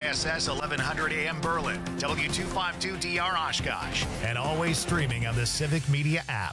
KSS 1100 AM Berlin, W252DR Oshkosh, and always streaming on the Civic Media app.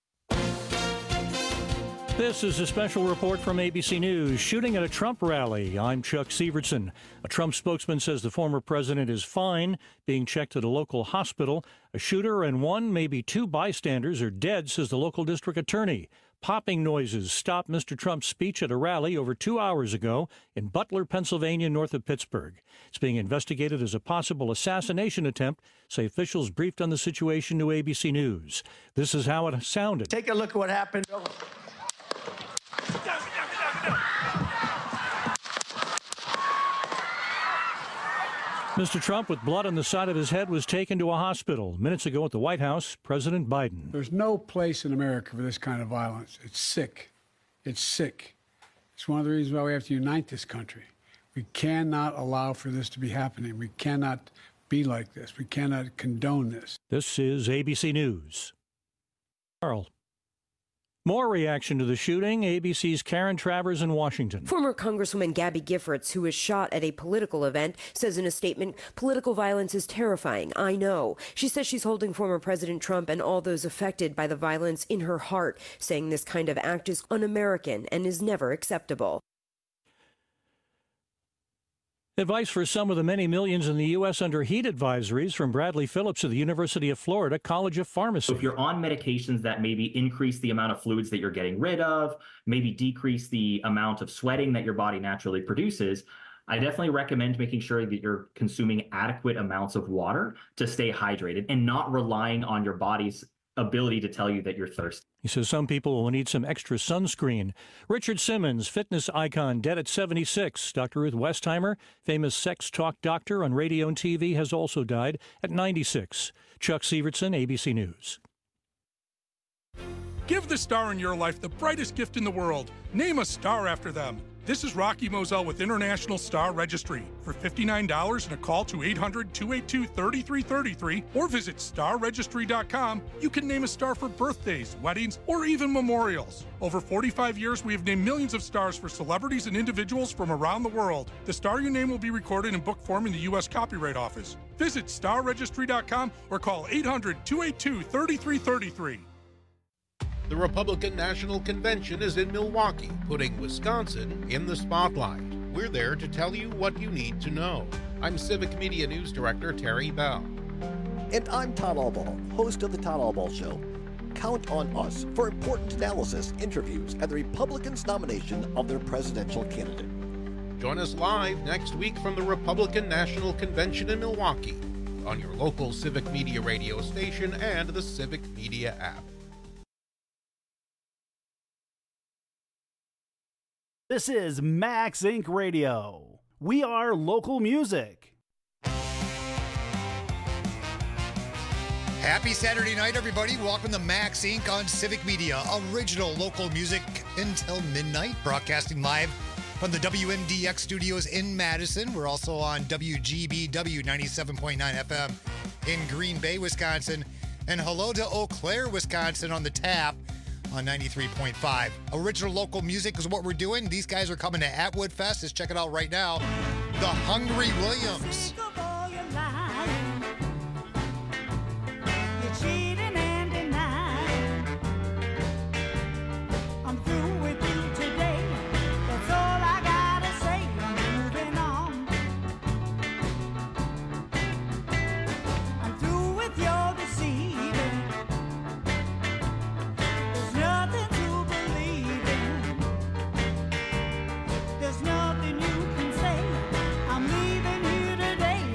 This is a special report from ABC News. Shooting at a Trump rally. I'm Chuck Sievertson. A Trump spokesman says the former president is fine, being checked at a local hospital. A shooter and one, maybe two bystanders are dead, says the local district attorney. Popping noises stopped Mr. Trump's speech at a rally over 2 hours ago in Butler, Pennsylvania, north of Pittsburgh. It's being investigated as a possible assassination attempt, say officials briefed on the situation to ABC News. This is how it sounded. Take a look at what happened. Mr. Trump, with blood on the side of his head, was taken to a hospital. Minutes ago at the White House, President Biden. There's no place in America for this kind of violence. It's sick. It's sick. It's one of the reasons why we have to unite this country. We cannot allow for this to be happening. We cannot be like this. We cannot condone this. This is ABC News. Carl. More reaction to the shooting. ABC's Karen Travers in Washington. Former Congresswoman Gabby Giffords, who was shot at a political event, says in a statement, political violence is terrifying. I know. She says she's holding former President Trump and all those affected by the violence in her heart, saying this kind of act is un-American and is never acceptable. Advice for some of the many millions in the U.S. under heat advisories from Bradley Phillips of the University of Florida College of Pharmacy. So if you're on medications that maybe increase the amount of fluids that you're getting rid of, maybe decrease the amount of sweating that your body naturally produces, I definitely recommend making sure that you're consuming adequate amounts of water to stay hydrated and not relying on your body's ability to tell you that you're thirsty. He says some people will need some extra sunscreen. Richard Simmons, fitness icon, dead at 76. Dr. Ruth Westheimer, famous sex talk doctor on radio and TV, has also died at 96. Chuck Sievertson, ABC News. Give the star in your life the brightest gift in the world. Name a star after them. This is Rocky Moselle with International Star Registry. For $59 and a call to 800-282-3333 or visit starregistry.com, you can name a star for birthdays, weddings, or even memorials. Over 45 years, we have named millions of stars for celebrities and individuals from around the world. The star you name will be recorded in book form in the U.S. Copyright Office. Visit starregistry.com or call 800-282-3333. The Republican National Convention is in Milwaukee, putting Wisconsin in the spotlight. We're there to tell you what you need to know. I'm Civic Media News Director Terry Bell. And I'm Todd Albaugh, host of The Todd Albaugh Show. Count on us for important analysis, interviews, and the Republicans' nomination of their presidential candidate. Join us live next week from the Republican National Convention in Milwaukee on your local Civic Media radio station and the Civic Media app. This is Max Inc. Radio. We are local music. Happy Saturday night, everybody. Welcome to Max Inc. on Civic Media. Original local music until midnight. Broadcasting live from the WMDX studios in Madison. We're also on WGBW 97.9 FM in Green Bay, Wisconsin. And hello to Eau Claire, Wisconsin on the tap on 93.5. Original local music is what we're doing. These guys are coming to Atwood Fest. Let's check it out right now. The Hungry Williams. There's nothing you can say. I'm leaving you today.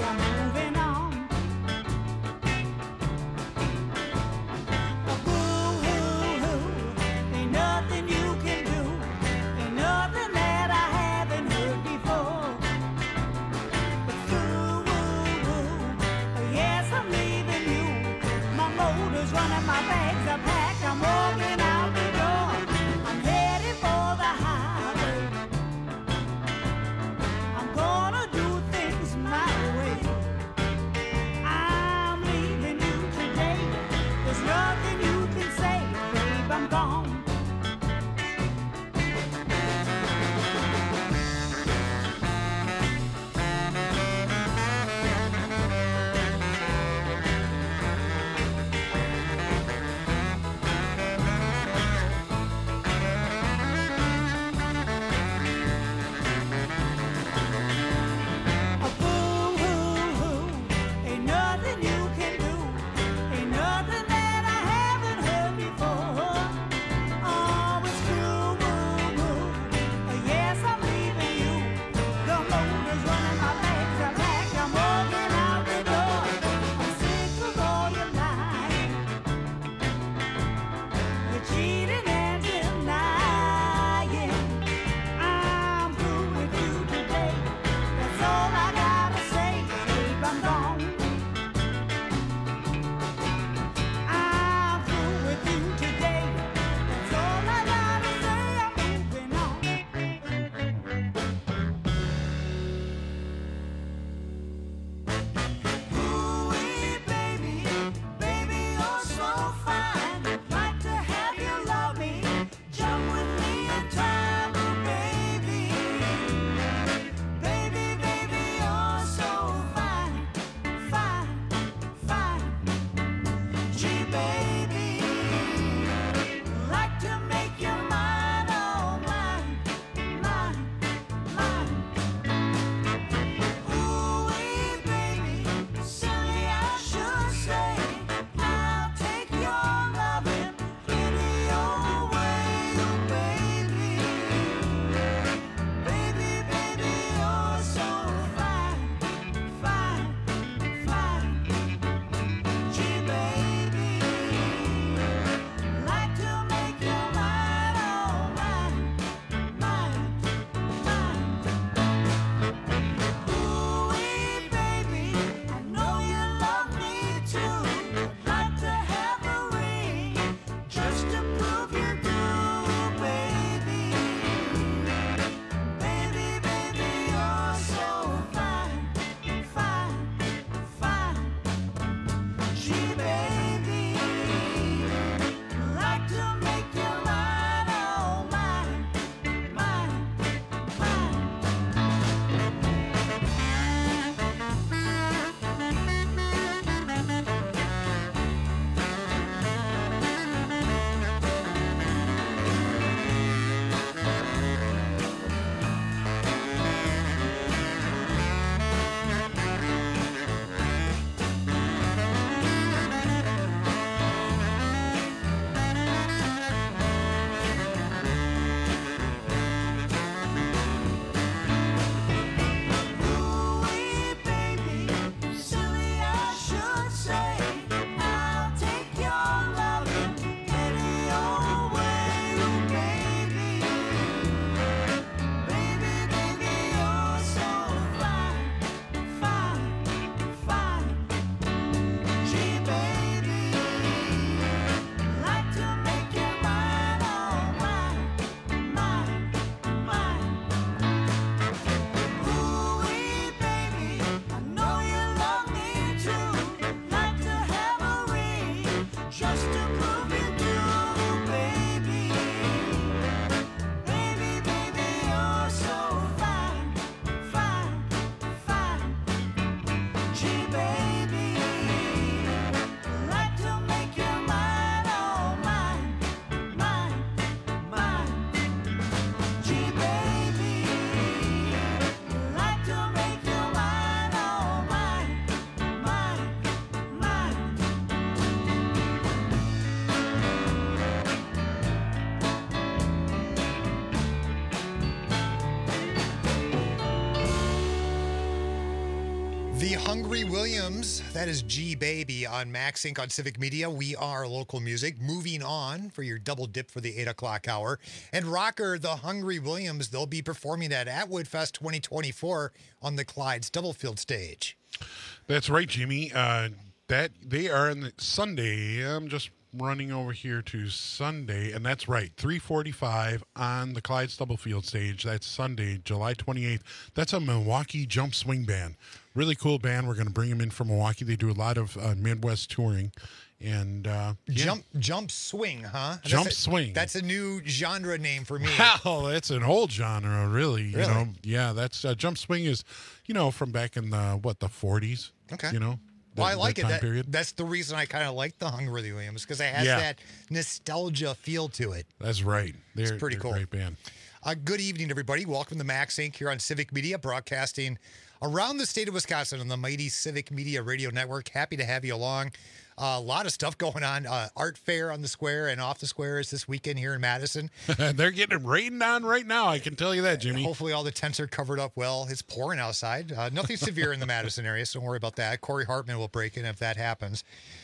The Hungry Williams, that is G Baby on Max Inc. on Civic Media. We are local music. Moving on for your double dip for the 8 o'clock hour. And rocker, the Hungry Williams, they'll be performing at Atwood Fest 2024 on the Clyde Stubblefield stage. That's right, Jimmy. That they are on Sunday. I'm just running over here to Sunday, and that's right, 3:45 on the Clyde Stubblefield stage. That's Sunday, July 28th. That's a Milwaukee Jump Swing Band. Really cool band. We're going to bring them in from Milwaukee. They do a lot of Midwest touring. And Jump Swing, huh? Swing. That's a new genre name for me. Wow, that's an old genre, really. You know, yeah, that's Jump Swing is, from back in the 40s. Okay. Well, I like it. Period. That's the reason I kind of like the Hungry Williams, because it has that nostalgia feel to it. That's right. It's pretty cool. Great band. Good evening, everybody. Welcome to Max Inc. here on Civic Media, broadcasting around the state of Wisconsin on the mighty Civic Media Radio Network. Happy to have you along. A lot of stuff going on. Art fair on the square and off the square is this weekend here in Madison. They're getting it rained on right now. I can tell you that, Jimmy. Hopefully all the tents are covered up well. It's pouring outside. Nothing severe in the Madison area, so don't worry about that. Corey Hartman will break in if that happens.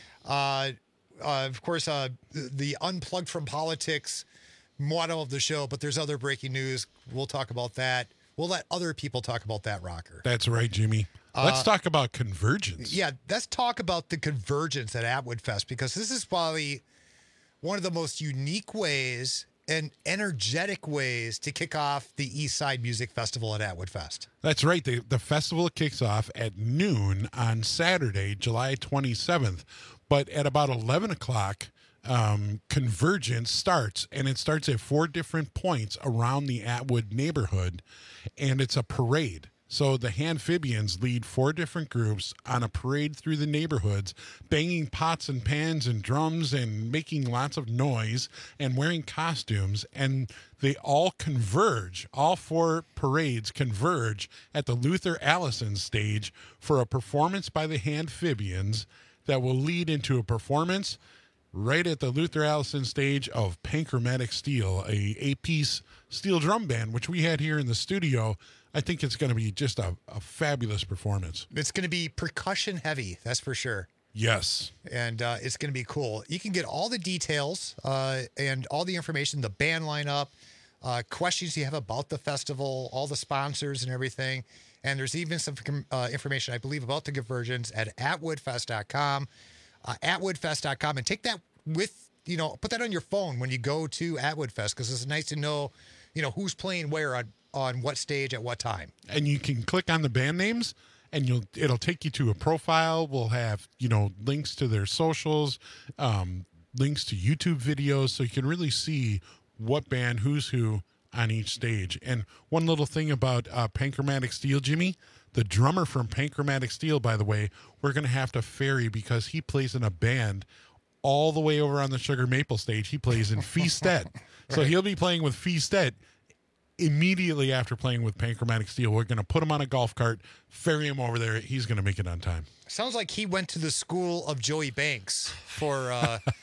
Of course, the Unplugged from Politics motto of the show, but there's other breaking news. We'll talk about that. We'll let other people talk about that, rocker. That's right, Jimmy. Let's talk about convergence. Yeah, let's talk about the convergence at Atwood Fest, because this is probably one of the most unique ways and energetic ways to kick off the East Side Music Festival at Atwood Fest. That's right. The festival kicks off at noon on Saturday, July 27th. But at about 11 o'clock, convergence starts, and it starts at 4 different points around the Atwood neighborhood, and it's a parade. So the Handphibians lead 4 different groups on a parade through the neighborhoods, banging pots and pans and drums and making lots of noise and wearing costumes. And they all converge. All 4 parades converge at the Luther Allison stage for a performance by the Handphibians that will lead into a performance right at the Luther Allison stage of Panchromatic Steel, a 8-piece steel drum band, which we had here in the studio. I think it's going to be just a fabulous performance. It's going to be percussion heavy, that's for sure. Yes. And it's going to be cool. You can get all the details and all the information, the band lineup, questions you have about the festival, all the sponsors and everything. And there's even some information, I believe, about the conversions at atwoodfest.com. Atwoodfest.com. And take that with, put that on your phone when you go to Atwood Fest, because it's nice to know, who's playing where on what stage at what time. And you can click on the band names, and it'll take you to a profile. We'll have, links to their socials, links to YouTube videos, so you can really see what band, who's who on each stage. And one little thing about Panchromatic Steel, Jimmy, the drummer from Panchromatic Steel, by the way, we're going to have to ferry, because he plays in a band all the way over on the Sugar Maple stage. He plays in Feastet. Right. So he'll be playing with Feastet immediately after playing with Panchromatic Steel. We're going to put him on a golf cart, ferry him over there. He's going to make it on time. Sounds like he went to the school of Joey Banks for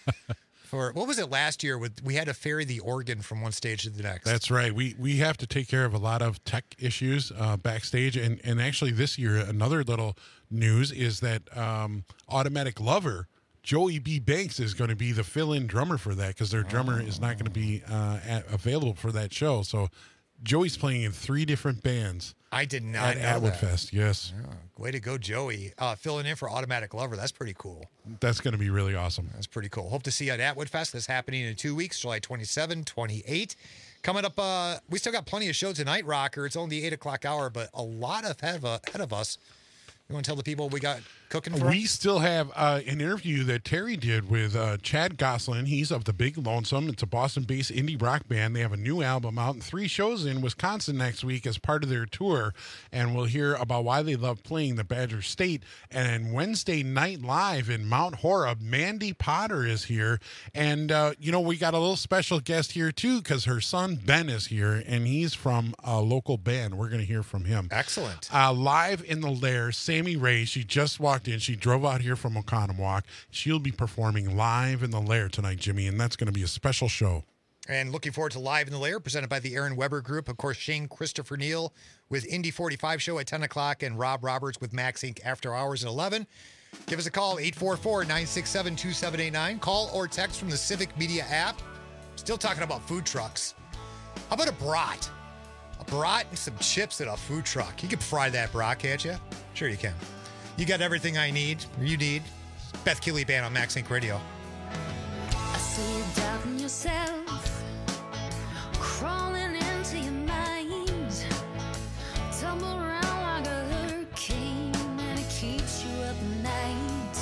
what was it last year? We had to ferry the organ from one stage to the next. That's right. We have to take care of a lot of tech issues backstage. And actually this year, another little news is that Automatic Lover, Joey B. Banks, is going to be the fill-in drummer for that, because their drummer is not going to be available for that show. So Joey's playing in 3 different bands. I did not know Atwood that. Fest, yes. Yeah, way to go, Joey. Filling in for Automatic Lover. That's pretty cool. That's going to be really awesome. That's pretty cool. Hope to see you at Atwood Fest. That's happening in 2 weeks, July 27, 28. Coming up, we still got plenty of shows tonight, rocker. It's only the 8 o'clock hour, but a lot ahead of us. You want to tell the people what we got cooking for We us? still have an interview that Terry did with Chad Goslin. He's of the Big Lonesome. It's a Boston-based indie rock band. They have a new album out and 3 shows in Wisconsin next week as part of their tour. And we'll hear about why they love playing the Badger State. And Wednesday Night Live in Mount Horeb, Mandy Potter is here. And, we got a little special guest here, too, because her son, Ben, is here. And he's from a local band. We're going to hear from him. Excellent. Live in the Lair, Sammy Ray. She just walked in. She drove out here from Oconomowoc. She'll be performing live in the Lair tonight, Jimmy, and that's going to be a special show. And looking forward to Live in the Lair, presented by the Aaron Weber Group. Of course, Shane Christopher Neal with Indy 45 show at 10 o'clock and Rob Roberts with Max Inc. After Hours at 11. Give us a call, 844-967-2789. Call or text from the Civic Media app. Still talking about food trucks. How about a brat? A brat and some chips at a food truck. You can fry that brat, can't you? Sure you can. You got everything I need, or you need. Beth Keeley Band on Max Inc. Radio. I see you doubting yourself, crawling into your mind, tumble around like a hurricane, and it keeps you up at night.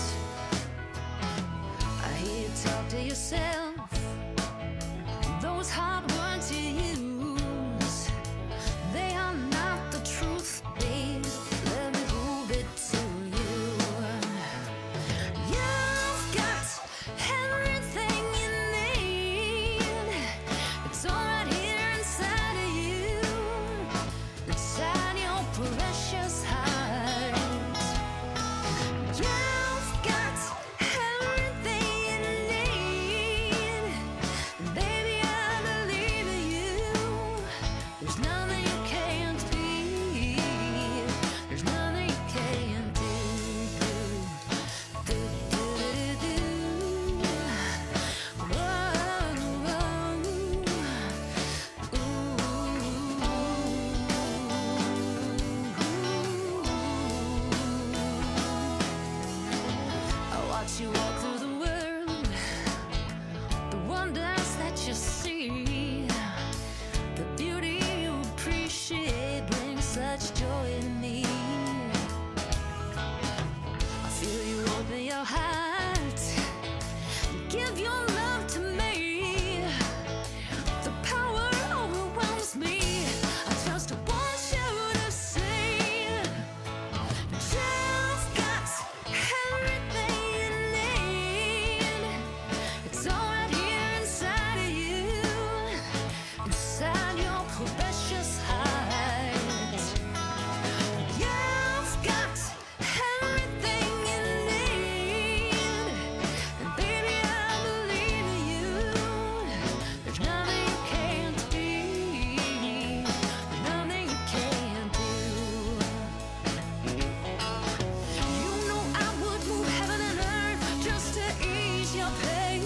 I hear you talk to yourself, those hard words you use, they are not the truth, babe. Let me prove it to you. You've got everything you need. It's all right here inside of you, inside your precious heart. You've got everything you need. Baby, I believe in you. There's nothing you can't be. There's nothing you can't do. I watch you walk through the world, the wonders that you see, the beauty you appreciate brings such joy to me. I feel you open your heart, give your love to me. The power overwhelms me. I just want you to see. You've got everything you need. It's all right here inside of you, inside your precious heart. You've got everything you need, and baby, I believe in you. There's nothing you can't be, nothing you can't do. You know I would move heaven and earth just to ease your pain.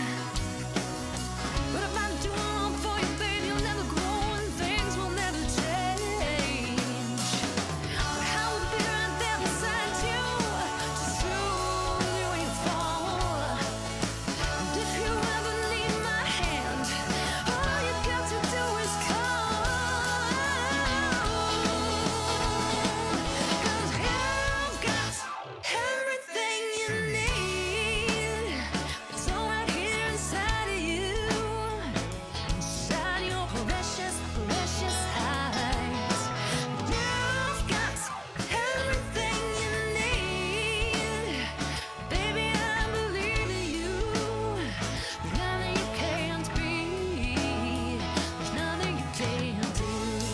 But if I do all for you, babe, you'll never grow and things will never change. But I will be right there beside you to soothe you when you fall. And if you ever need my hand, all you got to do is call. 'Cause you've got everything you need. It's all right here inside of you, inside your precious, precious heart. You've got everything you need. Baby, I believe in you. There's nothing you can't be. There's nothing you can't do.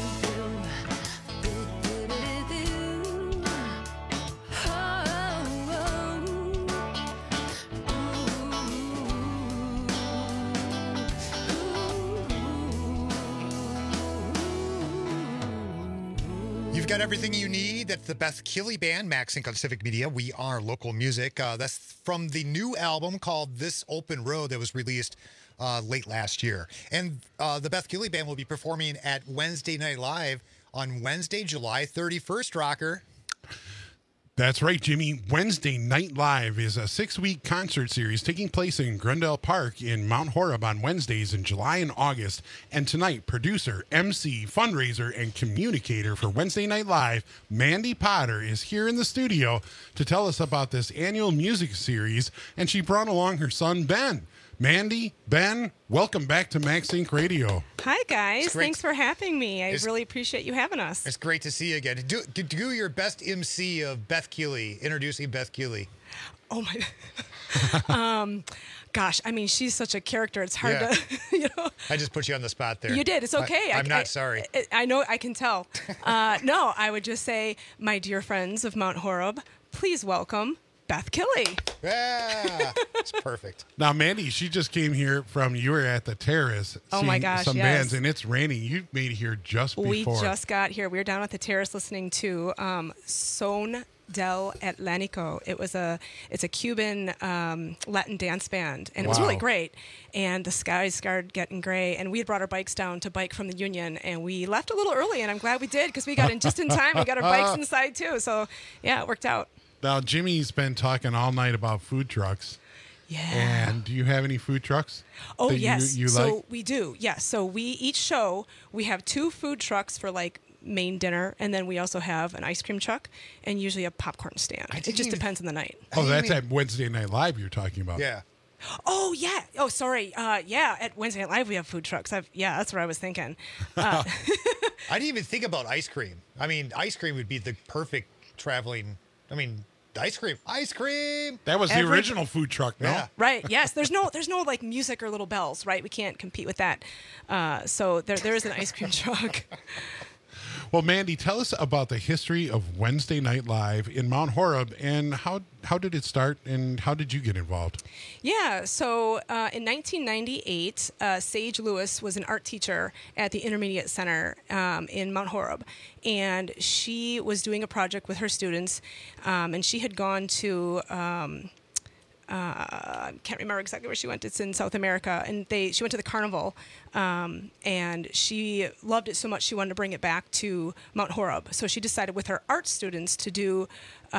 You've got everything you need. That's the Beth Keeley Band, Max Inc. on Civic Media. We are local music. That's from the new album called This Open Road that was released late last year. And the Beth Keeley Band will be performing at Wednesday Night Live on Wednesday, July 31st, Rocker. That's right, Jimmy. Wednesday Night Live is a 6-week concert series taking place in Grundle Park in Mount Horeb on Wednesdays in July and August. And tonight, producer, MC, fundraiser, and communicator for Wednesday Night Live, Mandy Potter, is here in the studio to tell us about this annual music series. And she brought along her son, Ben. Mandy, Ben, welcome back to Max Inc. Radio. Hi, guys. Thanks for having me. I really appreciate you having us. It's great to see you again. Do your best MC of Beth Keeley, introducing Beth Keeley. Oh, my. Gosh, I mean, she's such a character. It's hard to, you know. I just put you on the spot there. You did. It's okay. I'm not sorry. I know. I can tell. No, I would just say, my dear friends of Mount Horeb, please welcome Beth Killey. Yeah, it's perfect. Now, Mandy, she just came here from, you were at the Terrace Oh seeing my gosh, some yes. bands, and it's raining. You made it here just before. We just got here. We were down at the Terrace listening to Son del Atlantico. It's a Cuban Latin dance band, and it was really Wow. great. And the skies started getting gray, and we had brought our bikes down to bike from the Union, and we left a little early, and I'm glad we did because we got in just in time. We got our bikes inside too, so yeah, it worked out. Now, Jimmy's been talking all night about food trucks. Yeah. And do you have any food trucks? Oh that yes, you so like? we do. Yes, so each show we have 2 food trucks for like main dinner, and then we also have an ice cream truck and usually a popcorn stand. It just depends on the night. Oh, that's at Wednesday Night Live you're talking about. Yeah. Oh yeah. Oh sorry. Yeah. At Wednesday Night Live we have food trucks. That's what I was thinking. I didn't even think about ice cream. I mean, ice cream would be the perfect traveling. I mean, ice cream. That was the original food truck, no? Yeah. Right. Yes. There's no like music or little bells. Right. We can't compete with that. So there is an ice cream truck. Well, Mandy, tell us about the history of Wednesday Night Live in Mount Horeb, and how did it start, and how did you get involved? Yeah, so in 1998, Sage Lewis was an art teacher at the Intermediate Center in Mount Horeb, and she was doing a project with her students, and she had gone to I can't remember exactly where she went. It's in South America, and she went to the carnival, and she loved it so much she wanted to bring it back to Mount Horeb. So she decided with her art students to do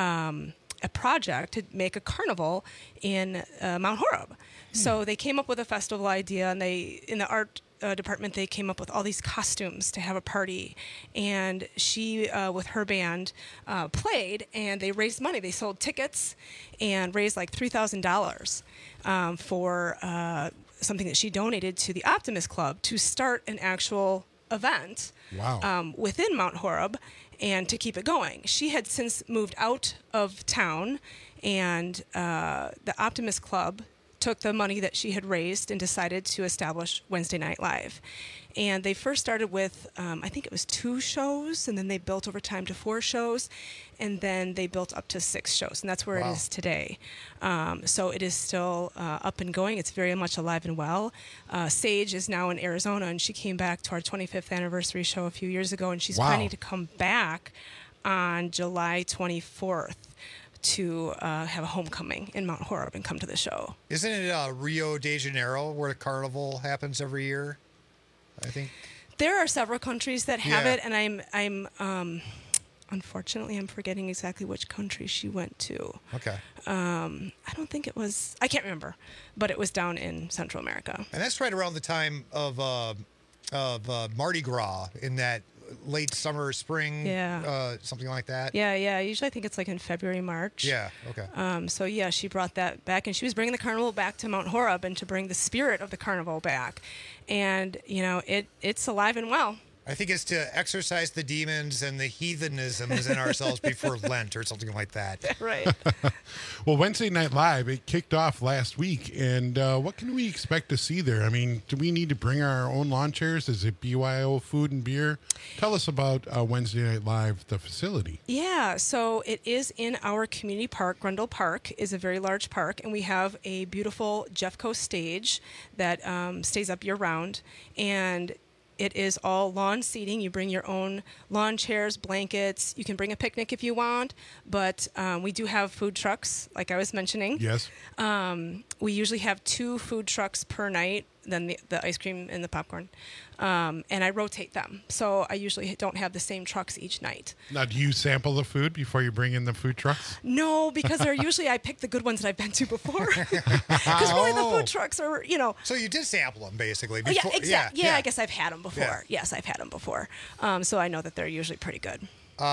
a project to make a carnival in Mount Horeb. So they came up with a festival idea, and in the art department, they came up with all these costumes to have a party. And she, with her band, played, and they raised money. They sold tickets and raised like $3,000 for something that she donated to the Optimist Club to start an actual event within Mount Horeb and to keep it going. She had since moved out of town, and the Optimist Club took the money that she had raised and decided to establish Wednesday Night Live. And they first started with, I think it was 2 shows, and then they built over time to 4 shows, and then they built up to 6 shows, and that's where it is today. So it is still up and going. It's very much alive and well. Sage is now in Arizona, and she came back to our 25th anniversary show a few years ago, and she's planning to come back on July 24th. To have a homecoming in Mount Horeb and come to the show. Isn't it Rio de Janeiro where the carnival happens every year? I think there are several countries that have it, and I'm unfortunately I'm forgetting exactly which country she went to. Okay. I don't think it was. I can't remember, but it was down in Central America. And that's right around the time of Mardi Gras in that late summer, spring, something like that. Yeah. Usually I think it's like in February, March. Yeah, okay. So yeah, she brought that back, and she was bringing the carnival back to Mount Horeb and to bring the spirit of the carnival back. And, it's alive and well. I think it's to exorcise the demons and the heathenisms in ourselves before Lent or something like that. Right. Well, Wednesday Night Live, it kicked off last week, and what can we expect to see there? I mean, do we need to bring our own lawn chairs? Is it BYO food and beer? Tell us about Wednesday Night Live, the facility. Yeah, so it is in our community park. Grundle Park is a very large park, and we have a beautiful Jeffco stage that stays up year-round, and it is all lawn seating. You bring your own lawn chairs, blankets. You can bring a picnic if you want, but we do have food trucks, like I was mentioning. Yes. We usually have 2 food trucks per night, then the ice cream and the popcorn. And I rotate them. So I usually don't have the same trucks each night. Now, do you sample the food before you bring in the food trucks? No, because they're usually, I pick the good ones that I've been to before. Because really the food trucks are, So you did sample them, basically. Before. Before, Yeah, exactly. Yeah, I guess I've had them before. Yeah. Yes, I've had them before. So I know that they're usually pretty good.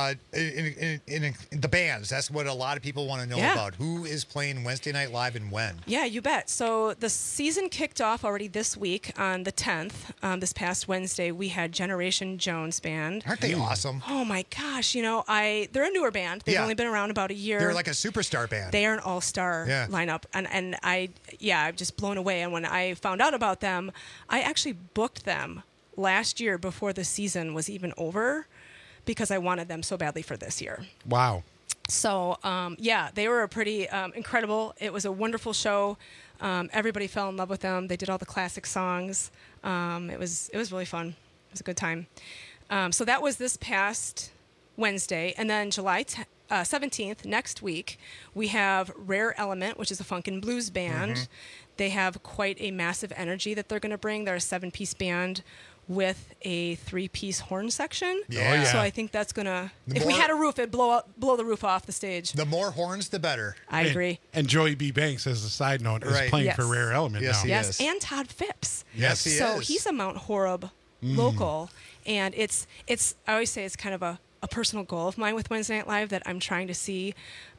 In the bands, that's what a lot of people want to know about. Who is playing Wednesday Night Live and when? Yeah, you bet. So the season kicked off already this week on the 10th. This past Wednesday, we had Generation Jones Band. Aren't they awesome? Oh my gosh! They're a newer band. They've only been around about a year. They're like a superstar band. They are an all-star lineup, and I'm just blown away. And when I found out about them, I actually booked them last year before the season was even over, because I wanted them so badly for this year. Wow. So yeah, they were a pretty incredible. It was a wonderful show. Everybody fell in love with them. They did all the classic songs. It was really fun. It was a good time. So that was this past Wednesday, and then July 17th, next week, we have Rare Element, which is a funk and blues band. They have quite a massive energy that they're going to bring. They're a 7-piece band with a 3-piece horn section. Yeah. So I think that's going to, if we had a roof, it'd blow the roof off the stage. The more horns, the better. I agree. And Joey B. Banks, as a side note, is playing for Rare Element now. Yes, and Todd Phipps. Yes, he so is. he's a Mount Horeb local, and it's I always say it's kind of a personal goal of mine with Wednesday Night Live that I'm trying to see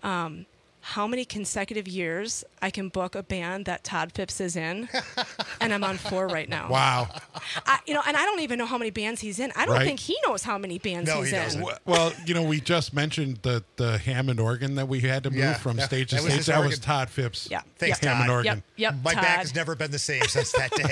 how many consecutive years I can book a band that Todd Phipps is in, and I'm on 4 right now. Wow. And I don't even know how many bands he's in. I don't think he knows how many bands he's in. Well, we just mentioned the Hammond organ that we had to move from stage to stage. That was Todd Phipps. Yeah. Thanks, Hammond Todd. organ. Yep, My Todd. back has never been the same since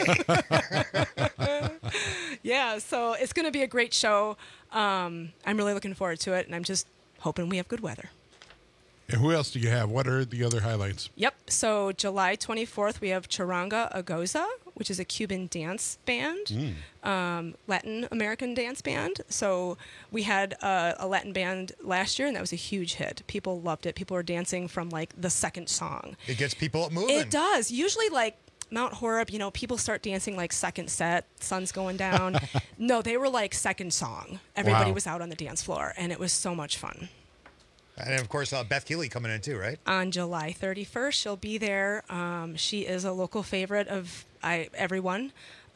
that day. Yeah, so it's going to be a great show. I'm really looking forward to it, and I'm just hoping we have good weather. And who else do you have? What are the other highlights? Yep. So July 24th, we have Charanga Agoza, which is a Cuban dance band, Latin American dance band. So we had a Latin band last year, and that was a huge hit. People loved it. People were dancing from like the second song. It gets people moving. It does. Usually, like Mount Horeb, people start dancing like second set, sun's going down. No, they were like second song. Everybody was out on the dance floor, and it was so much fun. And of course, Beth Keeley coming in too, right? On July 31st, she'll be there. She is a local favorite of everyone.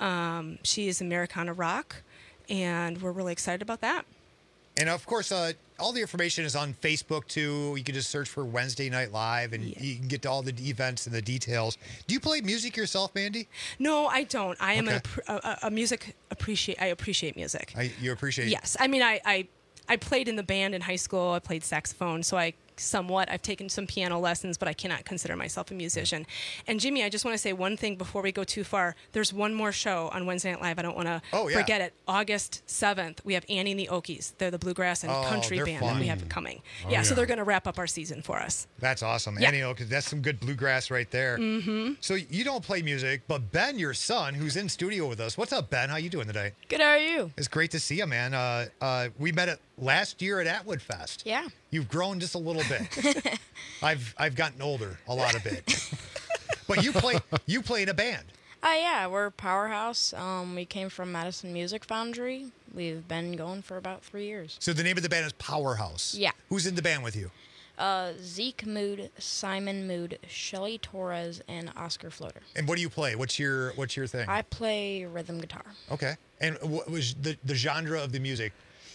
She is Americana rock, and we're really excited about that. And of course, all the information is on Facebook too. You can just search for Wednesday Night Live, and you can get to all the events and the details. Do you play music yourself, Mandy? No, I don't. I am a music appreciate. I appreciate music. You appreciate? Yes, I mean I played in the band in high school. I played saxophone, so I've taken some piano lessons, but I cannot consider myself a musician. And Jimmy, I just want to say one thing before we go too far. There's one more show on Wednesday Night Live. I don't want to forget it. August 7th, we have Annie and the Okies. They're the bluegrass and country band that we have coming. So they're going to wrap up our season for us. That's awesome. Yeah. Annie Okies, that's some good bluegrass right there. Mm-hmm. So you don't play music, but Ben, your son, who's in studio with us. What's up, Ben? How you doing today? Good, how are you? It's great to see you, man. We met at last year at Atwood Fest. Yeah. You've grown just a little bit. I've gotten older a lot of bit. But you play in a band. Yeah, we're Powerhouse. We came from Madison Music Foundry. We've been going for about 3 years. So the name of the band is Powerhouse. Yeah. Who's in the band with you? Zeke Mood, Simon Mood, Shelly Torres, and Oscar Floater. And what do you play? What's your thing? I play rhythm guitar. Okay. And what was the genre of the music?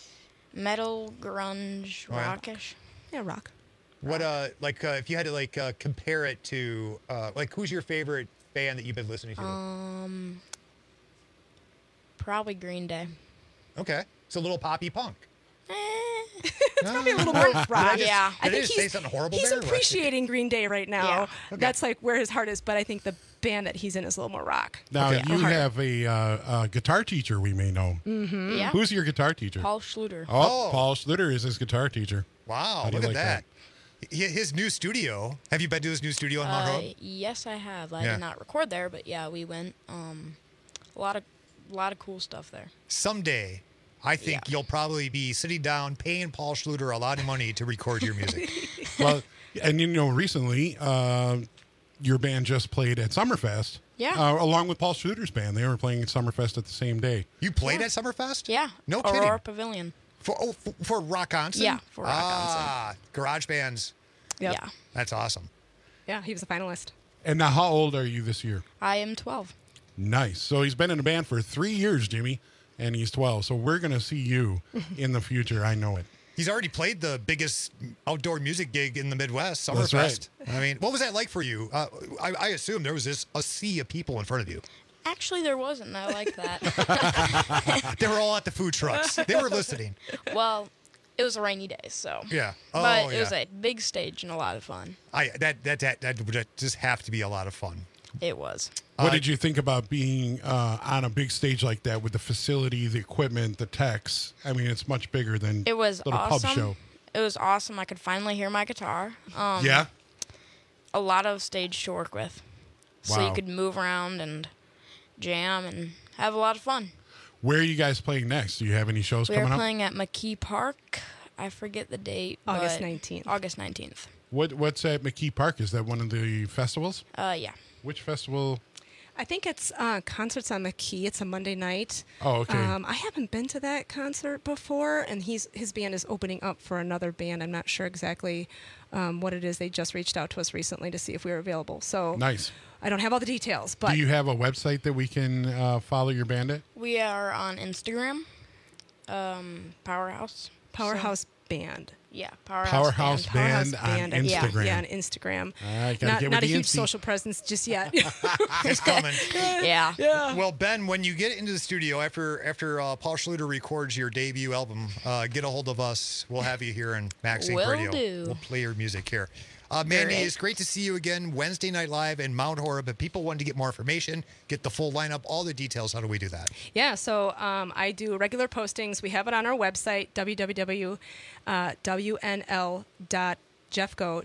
Metal, grunge, Oh, yeah. rockish. Yeah, rock. What if you had to compare it to who's your favorite band that you've been listening to? Probably Green Day. Okay. It's a little poppy punk. It's probably a little more rock. Yeah. I think say something horrible he's there, or what? appreciating Green Day right now. Yeah. Okay. That's like where his heart is, but I think the band that he's in is a little more rock. Now, Okay. you have a guitar teacher we may know. Mm-hmm. Yeah. Who's your guitar teacher? Paul Schluter. Oh, Paul Schluter is his guitar teacher. Wow, How do you look at like that. His new studio. Have you been to his new studio in Mount Hope? Yes, I have. I Yeah. did not record there, but yeah, we went. A lot of cool stuff there. Someday, I think you'll probably be sitting down paying Paul Schluter a lot of money to record your music. Well, and recently, your band just played at Summerfest. Yeah. Along with Paul Schluter's band. They were playing at Summerfest at the same day. You played at Summerfest? Yeah. No Aurora kidding. Pavilion. For Rock-Onson? Yeah, for Rock-Onson. Garage bands. Yep. Yeah. That's awesome. Yeah, he was a finalist. And now, how old are you this year? I am 12. Nice. So he's been in a band for 3 years, Jimmy, and he's 12. So we're going to see you in the future. I know it. He's already played the biggest outdoor music gig in the Midwest, Summerfest. That's right. I mean, what was that like for you? I assume there was a sea of people in front of you. Actually, there wasn't. I like that. They were all at the food trucks. They were listening. Well, it was a rainy day, so. Yeah. But it was a big stage and a lot of fun. That would just have to be a lot of fun. It was. What did you think about being on a big stage like that with the facility, the equipment, the techs? I mean, it's much bigger than It was little awesome. pub show. It was awesome. I could finally hear my guitar. Yeah? A lot of stage to work with. So Wow. you could move around and jam and have a lot of fun. Where are you guys playing next? Do you have any shows We are coming up? playing at McKee Park. I forget the date. August but 19th. August 19th. What's at McKee Park? Is that one of the festivals? Yeah. Which festival? I think it's concerts on McKee. It's a Monday night. Oh, okay. I haven't been to that concert before, and his band is opening up for another band. I'm not sure exactly what it is. They just reached out to us recently to see if we were available. So Nice. I don't have all the details, but Do you have a website that we can follow your band at? We are on Instagram. Powerhouse. Powerhouse Band. Yeah, Powerhouse Band on Instagram. Yeah, on Instagram. All right, gotta get with not a the huge Insta. social presence just yet. It's coming. Yeah. Well, Ben, when you get into the studio after Paul Schluter records your debut album, get a hold of us. We'll have you here on Max Inc. Will Radio. do. We'll play your music here. Mandy, Great. it's great to see you again Wednesday Night Live in Mount Horeb. If people want to get more information, get the full lineup, all the details, how do we do that? Yeah, so I do regular postings. We have it on our website, www.wnl.jeffco.com.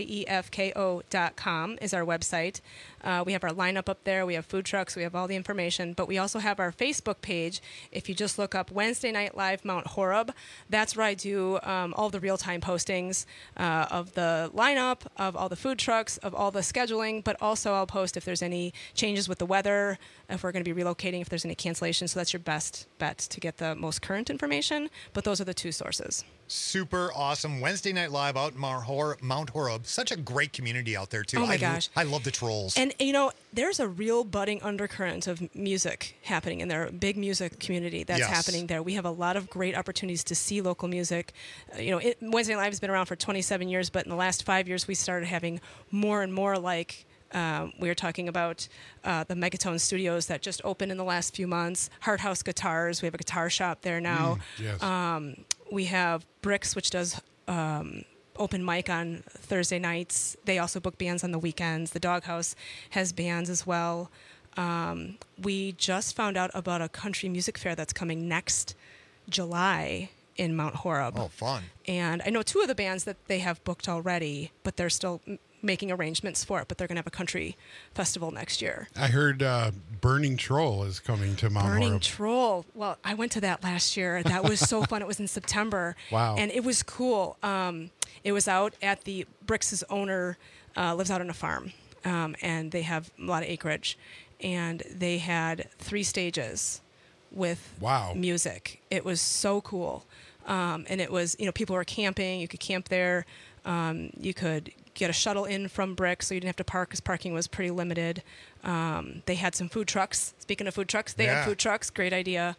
JEFKO.com is our website. We have our lineup up there. We have food trucks. We have all the information. But we also have our Facebook page. If you just look up Wednesday Night Live Mount Horeb, that's where I do all the real-time postings of the lineup, of all the food trucks, of all the scheduling. But also I'll post if there's any changes with the weather, if we're going to be relocating, if there's any cancellations. So that's your best bet to get the most current information. But those are the two sources. Super awesome. Wednesday Night Live out in Mount Horeb. Such a great community out there, too. Oh, my gosh. I love the trolls. And, you know, there's a real budding undercurrent of music happening in there, big music community that's Yes. happening there. We have a lot of great opportunities to see local music. Wednesday Night Live has been around for 27 years, but in the last 5 years, we started having more and more like we were talking about the Megatone Studios that just opened in the last few months. Heart House Guitars. We have a guitar shop there now. Yes. We have Bricks, which does open mic on Thursday nights. They also book bands on the weekends. The Doghouse has bands as well. We just found out about a country music fair that's coming next July in Mount Horeb. Oh, fun. And I know two of the bands that they have booked already, but they're still making arrangements for it. But they're going to have a country festival next year. I heard Burning Troll is coming to Mount Burning Horeb. Troll. Well, I went to that last year. That was so fun. It was in September. Wow. And it was cool. It was out at the Bricks' owner lives out on a farm, and they have a lot of acreage. And they had 3 stages with Wow. music. It was so cool. And it was, people were camping. You could camp there. You could get a shuttle in from Bricks, so you didn't have to park because parking was pretty limited. They had some food trucks. Speaking of food trucks, they had food trucks. Great idea.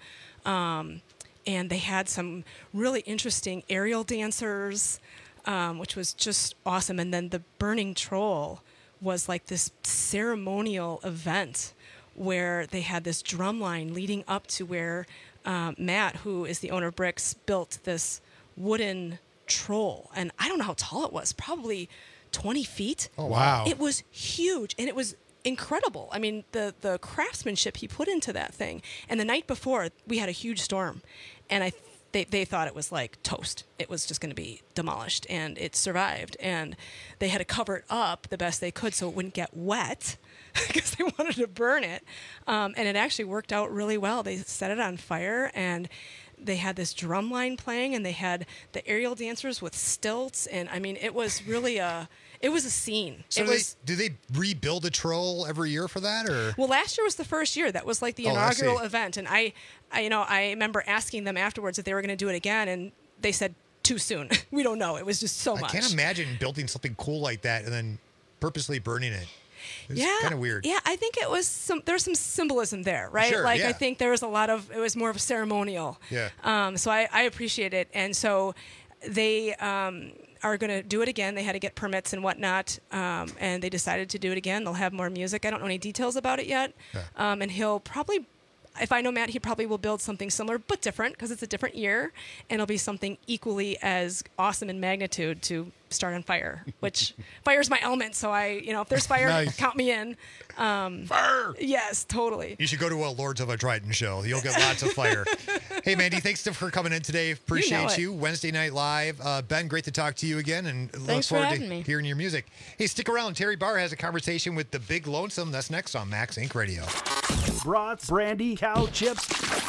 And they had some really interesting aerial dancers, which was just awesome. And then the Burning Troll was like this ceremonial event where they had this drum line leading up to where Matt, who is the owner of Bricks, built this wooden troll. And I don't know how tall it was, probably 20 feet. Oh, wow. It was huge, and it was incredible. I mean, the craftsmanship he put into that thing. And the night before, we had a huge storm, and they thought it was like toast. It was just going to be demolished, and it survived. And they had to cover it up the best they could so it wouldn't get wet because they wanted to burn it. And it actually worked out really well. They set it on fire, and they had this drum line playing, and they had the aerial dancers with stilts. And I mean, it was really it was a scene. So do they rebuild a troll every year for that, or? Well, last year was the first year. That was like the inaugural event, and I remember asking them afterwards if they were going to do it again, and they said too soon. We don't know. It was just so much. I can't imagine building something cool like that and then purposely burning it. It's kind of weird. Yeah, I think it was there's some symbolism there, right? Sure, like yeah. I think there was it was more of a ceremonial. Yeah. So I appreciate it, and so they are going to do it again. They had to get permits and whatnot, and they decided to do it again. They'll have more music. I don't know any details about it yet. Yeah. And he'll probably, if I know Matt, he probably will build something similar but different because it's a different year, and it'll be something equally as awesome in magnitude to start on fire, which fire's my element. So if there's fire, Nice. count me in. Fire! Yes, totally. You should go to a Lords of a Trident show. You'll get lots of fire. Hey, Mandy, thanks for coming in today. Appreciate you. Wednesday Night Live. Ben, great to talk to you again, and look forward to hearing your music. Hey, stick around. Terry Barr has a conversation with the Big Lonesome. That's next on Max Inc. Radio. Brats, brandy, cow chips,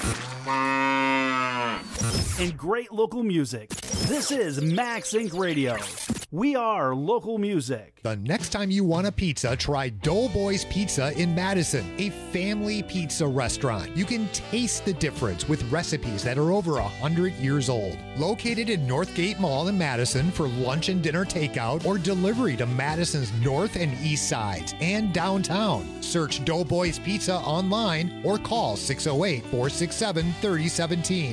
and great local music. This is Max Inc. Radio. We are local music. The next time you want a pizza, try Doughboys Pizza in Madison, a family pizza restaurant. You can taste the difference with recipes that are over 100 years old. Located in Northgate Mall in Madison for lunch and dinner takeout or delivery to Madison's north and east sides and downtown. Search Doughboys Pizza online or call 608-467-3017.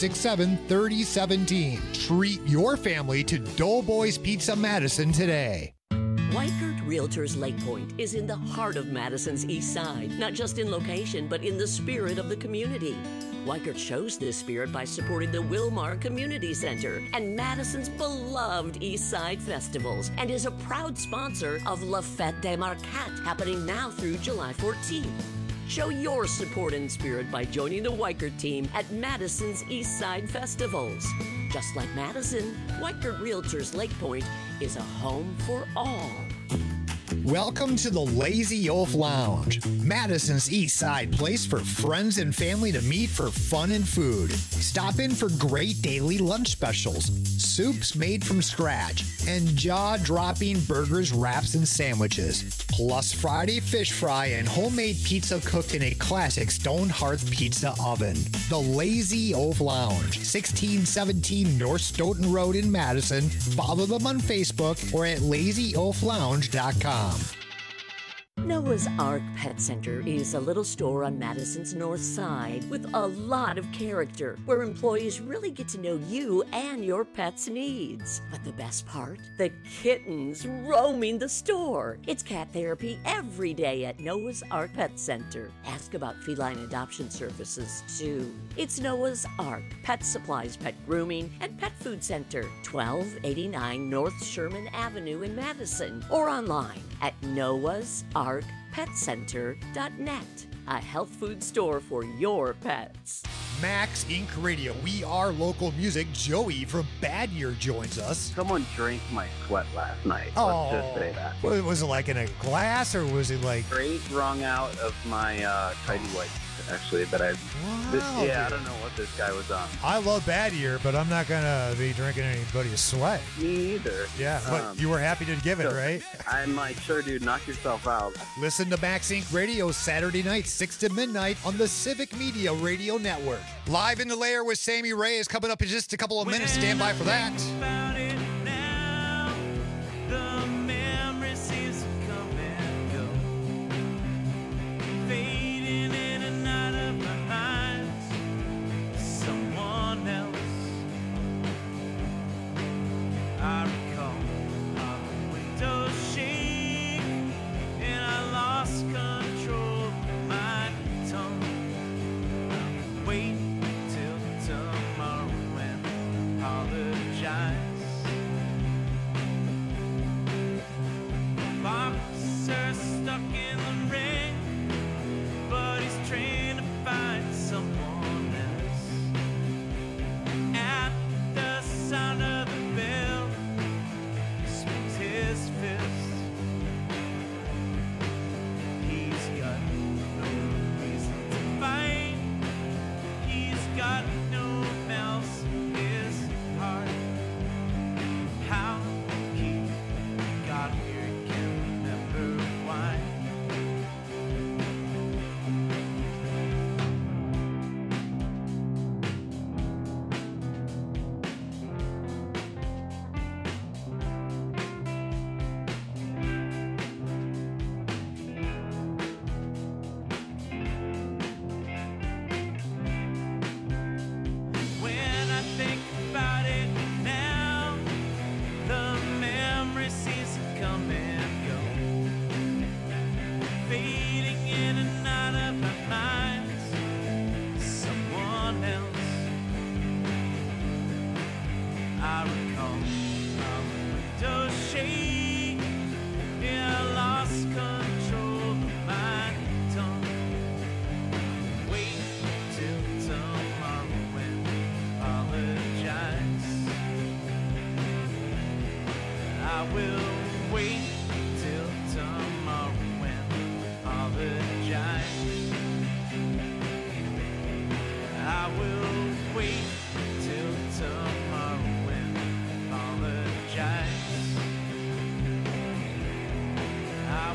467-3017. Treat your family to Doughboys Pizza Madison today. Weichert Realtors Lake Point is in the heart of Madison's east side, not just in location, but in the spirit of the community. Weichert shows this spirit by supporting the Wilmar Community Center and Madison's beloved East Side festivals, and is a proud sponsor of La Fête des Marquettes, happening now through July 14th. Show your support and spirit by joining the Weichert team at Madison's East Side festivals. Just like Madison, Weichert Realtors Lake Point is a home for all. Welcome to the Lazy Oaf Lounge, Madison's East Side place for friends and family to meet for fun and food. Stop in for great daily lunch specials, soups made from scratch, and jaw-dropping burgers, wraps, and sandwiches. Plus Friday fish fry and homemade pizza cooked in a classic stone hearth pizza oven. The Lazy Oaf Lounge, 1617 North Stoughton Road in Madison. Follow them on Facebook or at lazyoaflounge.com. Noah's Ark Pet Center is a little store on Madison's north side with a lot of character, where employees really get to know you and your pet's needs. But the best part? The kittens roaming the store. It's cat therapy every day at Noah's Ark Pet Center. Ask about feline adoption services, too. It's Noah's Ark Pet Supplies, Pet Grooming, and Pet Food Center, 1289 North Sherman Avenue in Madison, or online at noahsarkpetcenter.net. A health food store for your pets. Max Inc. Radio. We are local music. Joey from Bad Year joins us. Someone drank my sweat last night. Oh. Let's just say that. Was it like in a glass, or was it like... Straight wrung out of my tidy whites, actually, that I... Wow, I don't know what this guy was on. I love Bad Year, but I'm not going to be drinking anybody's sweat. Me either. Yeah, but you were happy to give it, right? I'm like, sure, dude, knock yourself out. Listen to Max Inc. Radio Saturday night, 6 to midnight on the Civic Media Radio Network. Live in the Lair with Sammy Ray is coming up in just a couple of minutes. Stand by for that. I recall our windows shake, and I lost control of my tongue. Wait till tomorrow and apologize.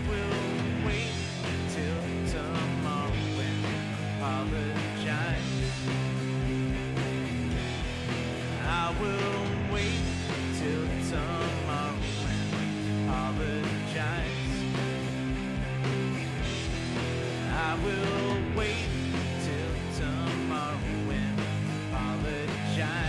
will wait till tomorrow and apologize. I will wait till tomorrow and apologize. I will wait till tomorrow and apologize.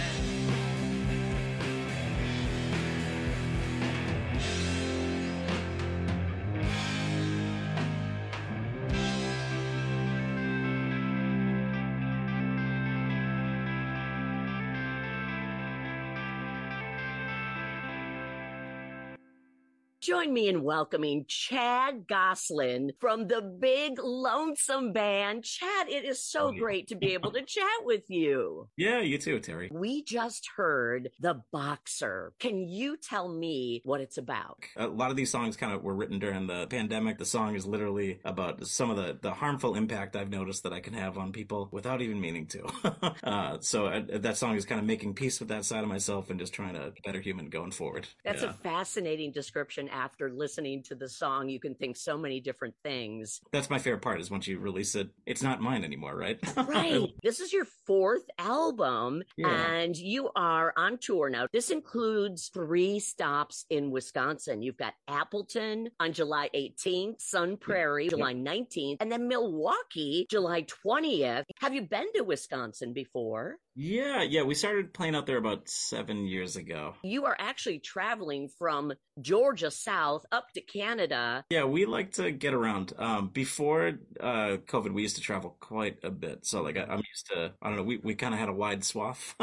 Join me in welcoming Chad Goslin from the Big Lonesome Band. Chad, it is so great to be able to chat with you. Yeah, you too, Terry. We just heard The Boxer. Can you tell me what it's about? A lot of these songs kind of were written during the pandemic. The song is literally about some of the harmful impact I've noticed that I can have on people without even meaning to. So that song is kind of making peace with that side of myself and just trying to be a better human going forward. That's a fascinating description. After listening to the song, you can think so many different things. That's my favorite part, is once you release it, it's not mine anymore, right? Right. This is your fourth album, Yeah. and you are on tour now. This includes 3 stops in Wisconsin. You've got Appleton on July 18th, Sun Prairie, July 19th, and then Milwaukee, July 20th. Have you been to Wisconsin before? Yeah, we started playing out there about 7 years ago. You are actually traveling from Georgia south up to Canada. Yeah, we like to get around. Before COVID, we used to travel quite a bit. So like I'm used to, I don't know, we kind of had a wide swath.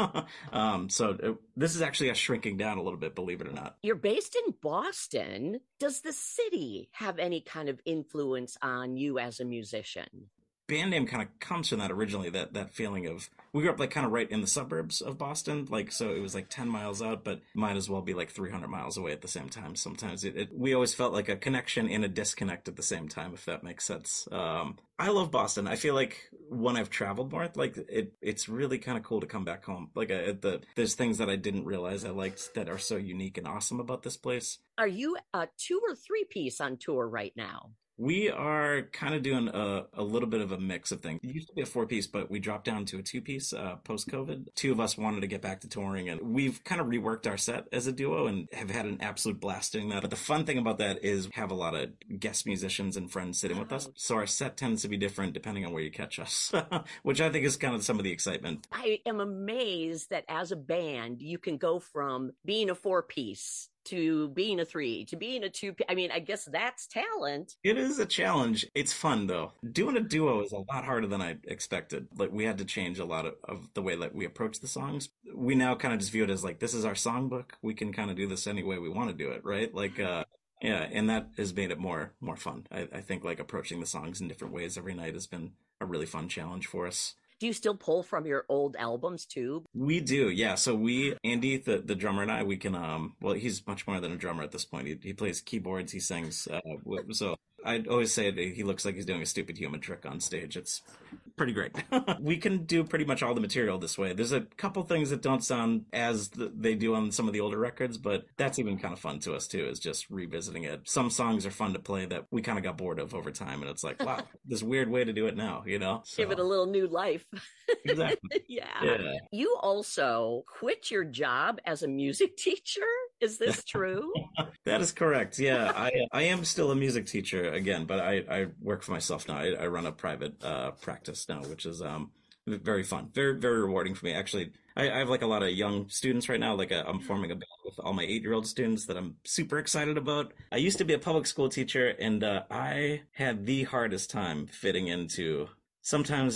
This is actually us shrinking down a little bit, believe it or not. You're based in Boston. Does the city have any kind of influence on you as a musician? Band name kind of comes from that originally, that feeling of, we grew up like kind of right in the suburbs of Boston, like, so it was like 10 miles out, but might as well be like 300 miles away at the same time. Sometimes we always felt like a connection and a disconnect at the same time, if that makes sense. I love Boston. I feel like when I've traveled more, like it's really kind of cool to come back home. Like there's things that I didn't realize I liked that are so unique and awesome about this place. Are you a 2 or 3 piece on tour right now? We are kind of doing a little bit of a mix of things. It used to be a 4-piece, but we dropped down to a 2-piece post-COVID. 2 of us wanted to get back to touring, and we've kind of reworked our set as a duo and have had an absolute blast doing that. But the fun thing about that is we have a lot of guest musicians and friends sitting with us. So our set tends to be different depending on where you catch us, which I think is kind of some of the excitement. I am amazed that as a band, you can go from being a 4-piece to being a 3, to being a 2. I mean, I guess that's talent. It is a challenge. It's fun, though. Doing a duo is a lot harder than I expected. Like, we had to change a lot of the way that we approach the songs. We now kind of just view it as like, this is our songbook. We can kind of do this any way we want to do it, right? Like, yeah, and that has made it more fun. I think like approaching the songs in different ways every night has been a really fun challenge for us. Do you still pull from your old albums too? We do, yeah. So Andy, the drummer, and I, we can, well, he's much more than a drummer at this point. He plays keyboards, he sings. So I always say that he looks like he's doing a stupid human trick on stage. It's pretty great. We can do pretty much all the material this way. There's a couple things that don't sound as they do on some of the older records, but that's even kind of fun to us too, is just revisiting it. Some songs are fun to play that we kind of got bored of over time, and it's like, wow, this weird way to do it now, you know? So. Give it a little new life. Exactly. Yeah. You also quit your job as a music teacher. Is this true? That is correct. Yeah, I am still a music teacher again, but I work for myself now. I run a private practice now, which is very fun, very, very rewarding for me. Actually, I have like a lot of young students right now. Like I'm forming a band with all my 8-year-old students that I'm super excited about. I used to be a public school teacher, and I had the hardest time fitting into sometimes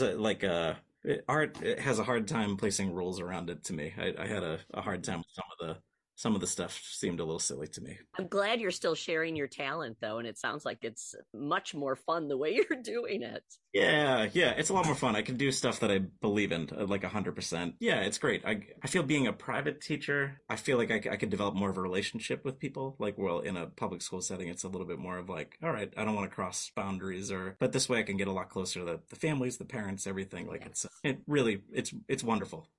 art has a hard time placing rules around it to me. I had a hard time with some of the stuff seemed a little silly to me. I'm glad you're still sharing your talent, though, and it sounds like it's much more fun the way you're doing it. Yeah, it's a lot more fun. I can do stuff that I believe in, like 100%. Yeah, it's great. I feel being a private teacher, I feel like I could develop more of a relationship with people. Like, well, in a public school setting, it's a little bit more of like, all right, I don't want to cross boundaries, but this way I can get a lot closer to the families, the parents, everything. Like it's wonderful.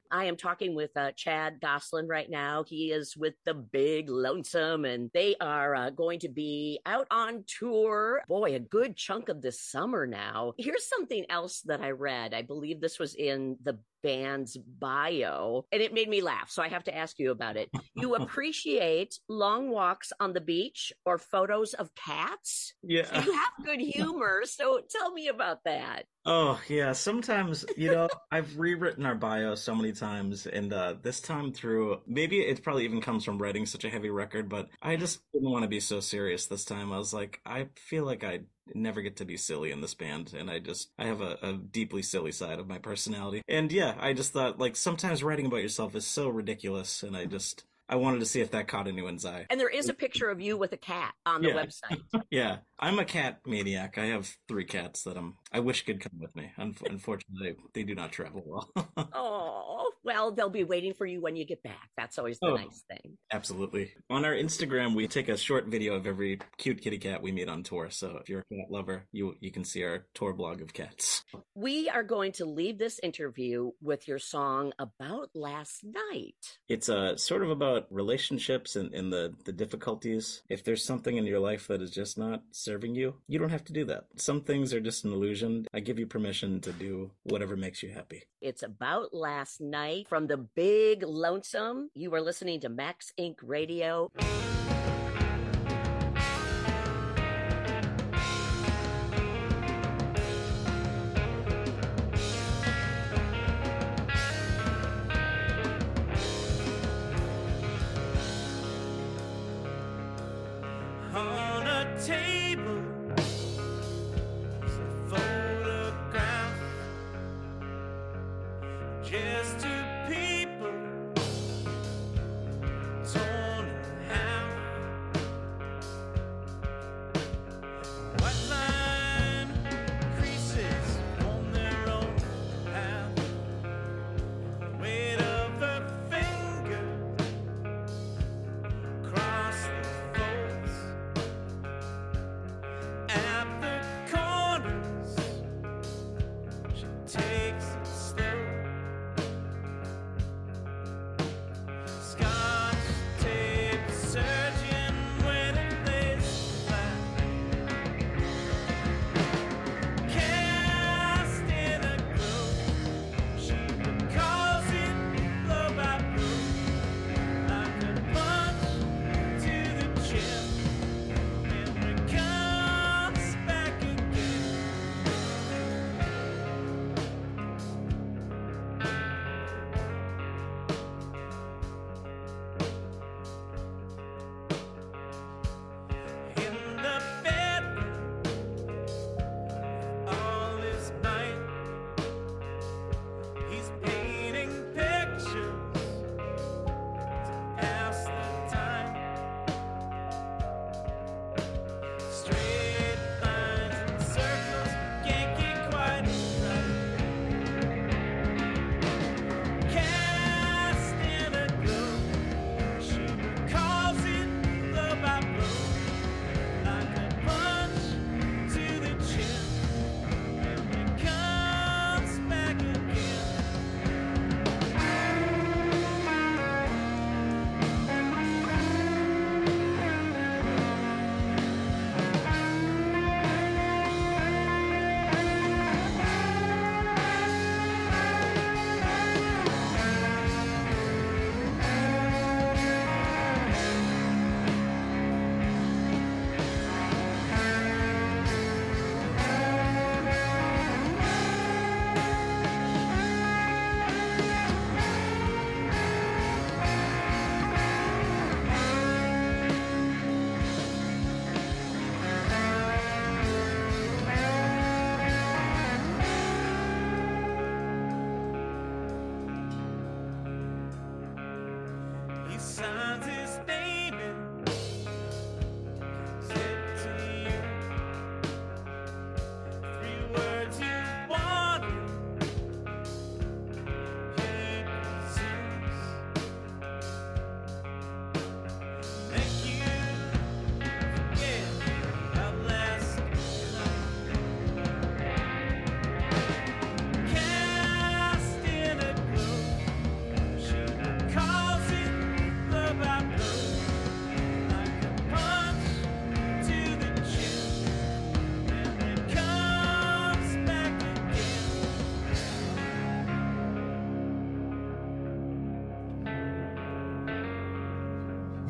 I am talking with Chad Goslin right now. He is with the Big Lonesome, and they are going to be out on tour. Boy, a good chunk of this summer now. Here's something else that I read. I believe this was in the band's bio, and it made me laugh, so I have to ask you about it. You appreciate long walks on the beach or photos of cats? Yeah. So you have good humor, so tell me about that. Oh, yeah. Sometimes, I've rewritten our bio so many times, and this time through, maybe it probably even comes from writing such a heavy record, but I just didn't want to be so serious this time. I was like, I feel like I never get to be silly in this band, and I have a deeply silly side of my personality. And yeah, I just thought, like, sometimes writing about yourself is so ridiculous, and I wanted to see if that caught anyone's eye. And there is a picture of you with a cat on the website. Yeah, I'm a cat maniac. I have 3 cats that I wish could come with me. Unfortunately, they do not travel well. Oh, well, they'll be waiting for you when you get back. That's always the nice thing. Absolutely. On our Instagram, we take a short video of every cute kitty cat we meet on tour. So if you're a cat lover, you can see our tour blog of cats. We are going to leave this interview with your song About Last Night. It's sort of about relationships and the difficulties. If there's something in your life that is just not serving you, you don't have to do that. Some things are just an illusion. I give you permission to do whatever makes you happy. It's About Last Night from the Big Lonesome. You are listening to Max Inc. Radio. On a table is a photograph, just 2 people torn in half. White line creases on their own path. The weight of her finger across the folds.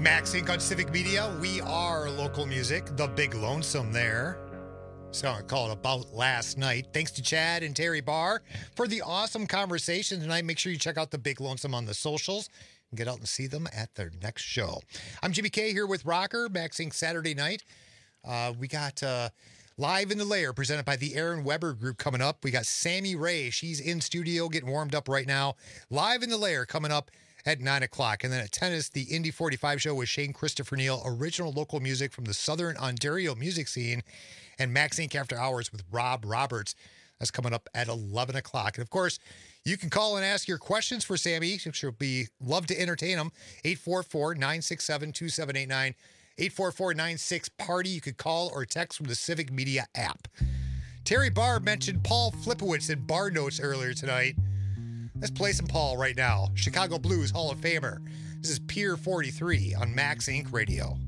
Max Inc. on Civic Media. We are local music. The Big Lonesome there. Song called About Last Night. Thanks to Chad and Terry Barr for the awesome conversation tonight. Make sure you check out The Big Lonesome on the socials and get out and see them at their next show. I'm Jimmy K here with Rocker, Max Inc. Saturday night. We got Live in the Lair presented by the Aaron Weber Group coming up. We got Sammy Ray. She's in studio getting warmed up right now. Live in the Lair coming up at 9 o'clock. And then at tennis, the Indy 45 show with Shane Christopher Neal, original local music from the Southern Ontario music scene, and Max Inc. After Hours with Rob Roberts. That's coming up at 11 o'clock. And of course, you can call and ask your questions for Sammy. She'll be love to entertain them. 844-967-2789. 844-96-PARTY. You could call or text from the Civic Media app. Terry Barr mentioned Paul Flipowitz in Bar Notes earlier tonight. Let's play some Paul right now. Chicago Blues Hall of Famer. This is Pier 43 on Max Inc. Radio.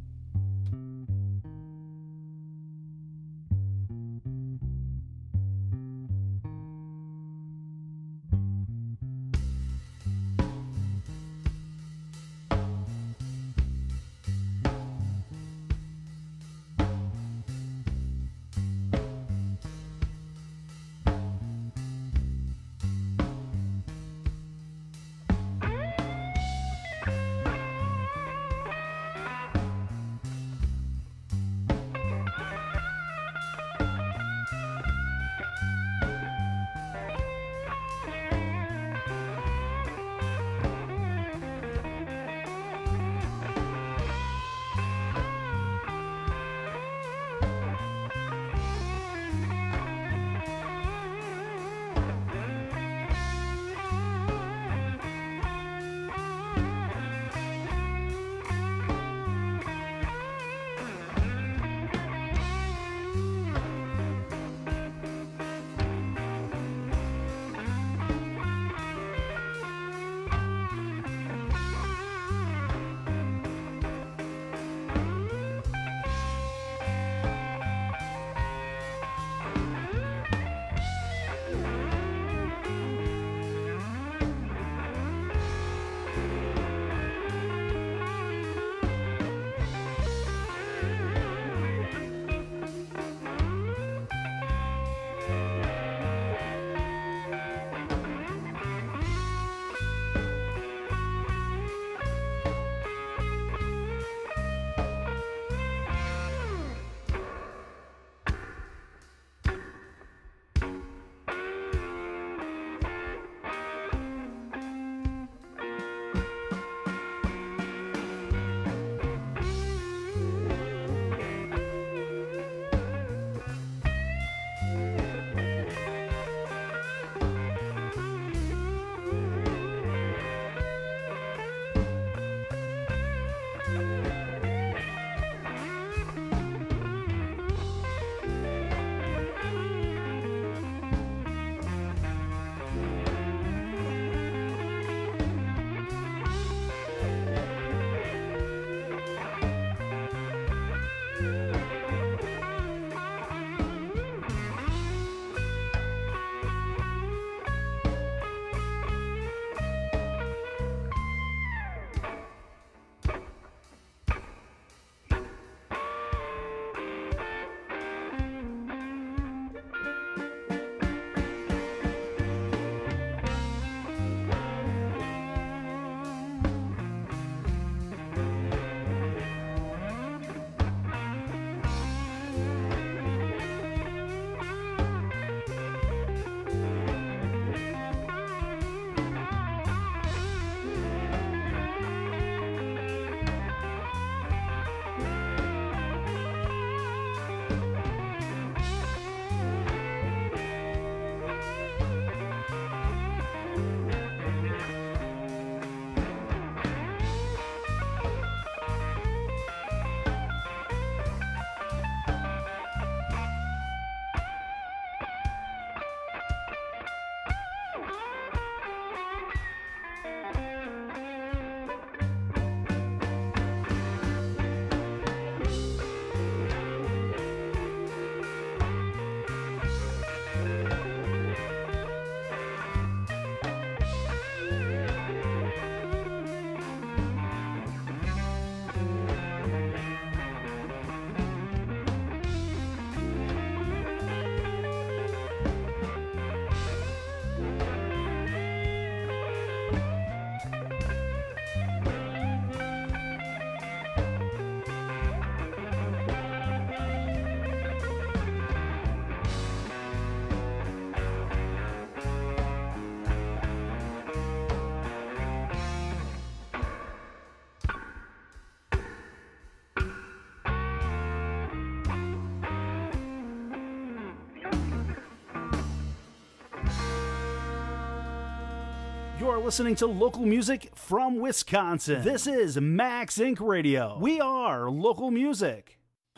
You're listening to local music from Wisconsin. This is Max Inc. Radio. We are local music.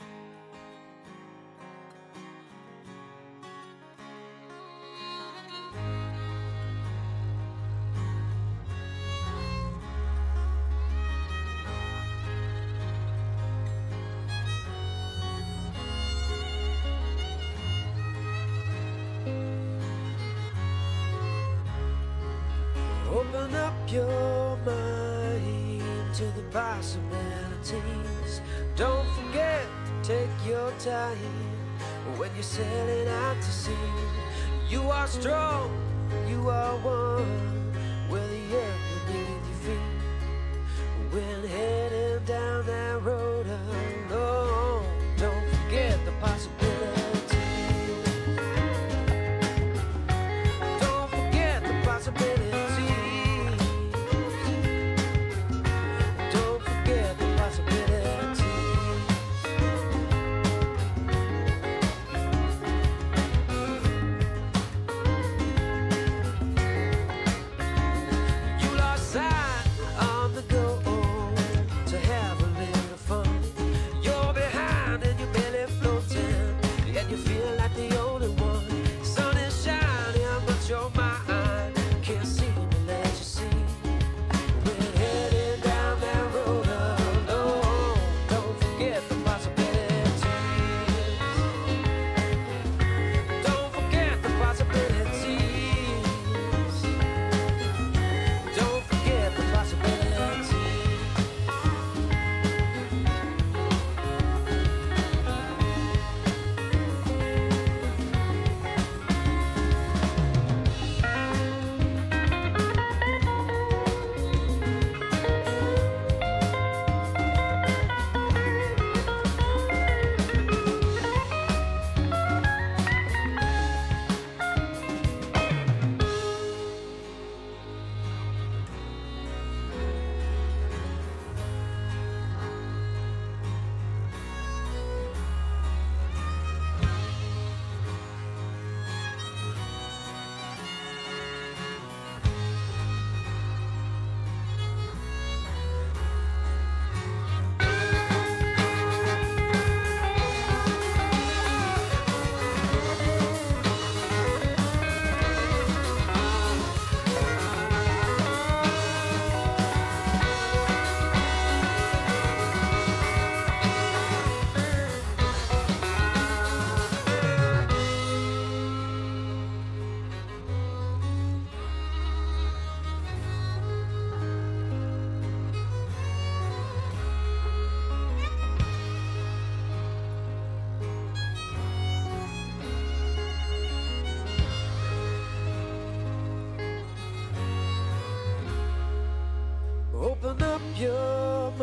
Open up your mind to the possibilities. Don't forget to take your time when you're setting out to sea. You are strong, you are one, with the earth beneath your feet. When heading down that road alone, don't forget the possibilities. Don't forget the possibilities. Open up your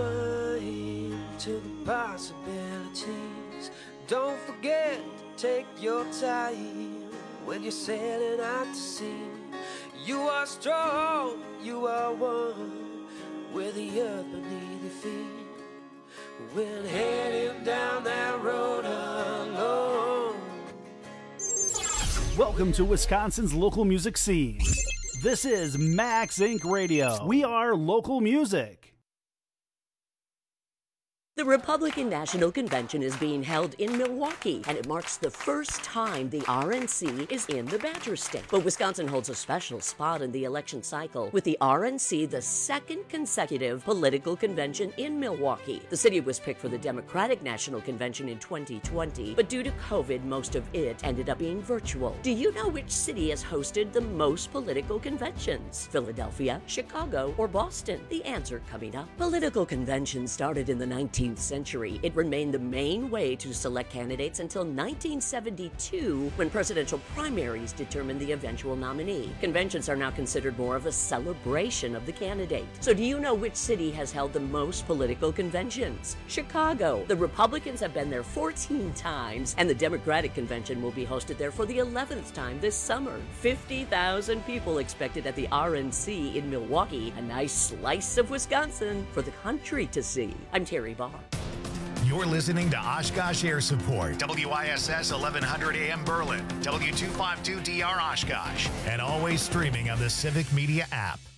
mind to the possibilities. Don't forget to take your time when you're sailing out to sea. You are strong, you are one, with the earth beneath your feet. When heading down that road alone. Welcome to Wisconsin's local music scene. This is Max Inc. Radio. We are local music. The Republican National Convention is being held in Milwaukee, and it marks the first time the RNC is in the Badger State. But Wisconsin holds a special spot in the election cycle, with the RNC the second consecutive political convention in Milwaukee. The city was picked for the Democratic National Convention in 2020, but due to COVID, most of it ended up being virtual. Do you know which city has hosted the most political conventions? Philadelphia, Chicago, or Boston? The answer coming up. Political conventions started in the 19th century. It remained the main way to select candidates until 1972, when presidential primaries determined the eventual nominee. Conventions are now considered more of a celebration of the candidate. So do you know which city has held the most political conventions? Chicago. The Republicans have been there 14 times, and the Democratic convention will be hosted there for the 11th time this summer. 50,000 people expected at the RNC in Milwaukee, a nice slice of Wisconsin for the country to see. I'm Terry Barr. You're listening to Oshkosh Air Support, WISS 1100 AM Berlin, W252DR Oshkosh, and always streaming on the Civic Media app.